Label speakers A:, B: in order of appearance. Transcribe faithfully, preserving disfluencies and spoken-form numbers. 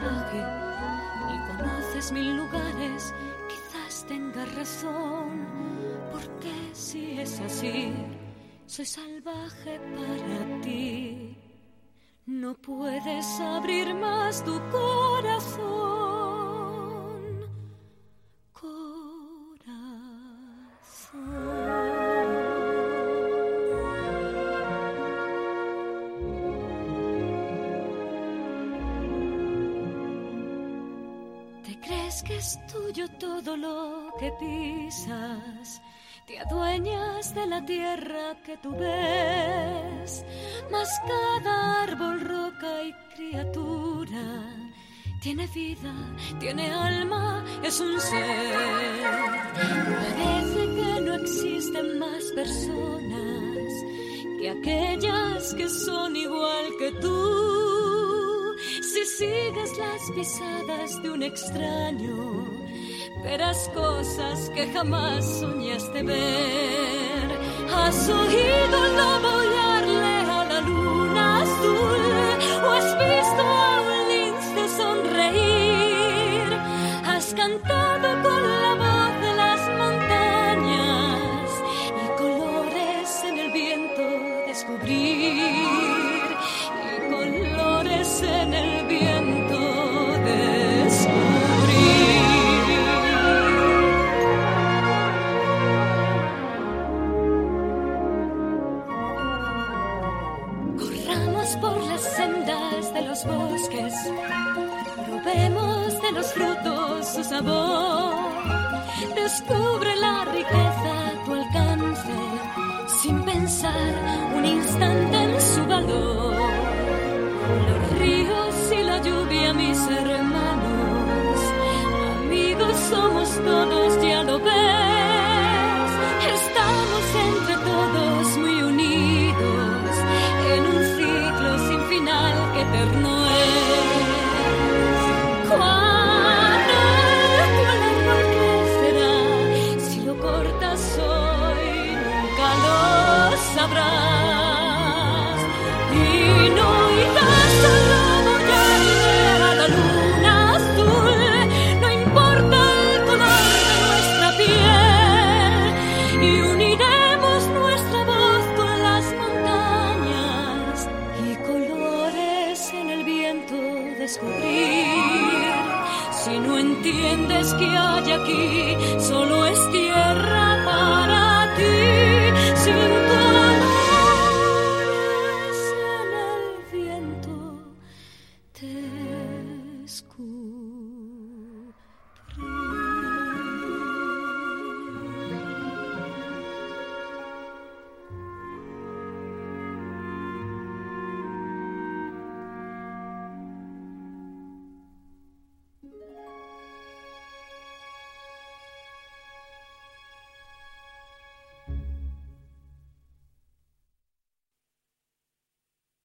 A: salvaje y conoces mil lugares, quizás tengas razón, porque si es así, soy salvaje para ti. No puedes abrir más tu corazón, corazón. ¿Te crees que es tuyo todo lo que pisas? Te adueñas de la tierra que tú ves, mas cada árbol, roca y criatura tiene vida, tiene alma, es un ser. Parece que no existen más personas que aquellas que son igual que tú. Si sigues las pisadas de un extraño, verás cosas que jamás soñaste ver. ¿Has oído el lobo aullarle a la luna azul? ¿O has visto a un lince sonreír? ¿Has cantado con la voz de las montañas y colores en el viento descubrir? Y colores en el viento por las sendas de los bosques, probemos de los frutos su sabor, descubre la riqueza a tu alcance, sin pensar un instante en su valor. Los ríos y la lluvia, mis hermanos, amigos somos todos, ya lo ves, estamos entre todos muy unidos, en un ciclo sin final que eterno es. ¿Cuán alto el árbol crecerá? Si lo cortas hoy nunca lo sabrás. Y no irás al lobo aullarle a la luna azul, no importa el color de nuestra piel, y uniremos nuestra voz con las montañas y colores en el viento descubrir. Si no entiendes que hay aquí, solo es tierra para ti, sin colores en el viento descubrir.